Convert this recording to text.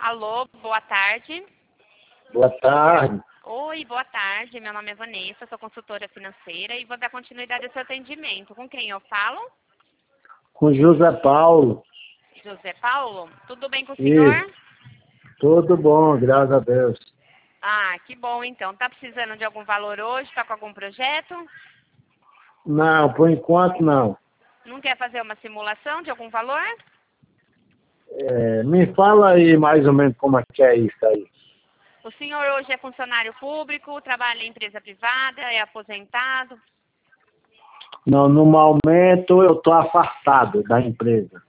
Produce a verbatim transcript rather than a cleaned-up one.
Alô, boa tarde. Boa tarde. Oi, boa tarde. Meu nome é Vanessa, sou consultora financeira e vou dar continuidade ao seu atendimento. Com quem eu falo? Com José Paulo. José Paulo? Tudo bem com o senhor? Isso. Tudo bom, graças a Deus. Ah, que bom então. Tá precisando de algum valor hoje? Tá com algum projeto? Não, por enquanto não. Não quer fazer uma simulação de algum valor? É, me fala aí mais ou menos como é que é isso aí. O senhor hoje é funcionário público, trabalha em empresa privada, é aposentado? Não, no momento eu estou afastado da empresa.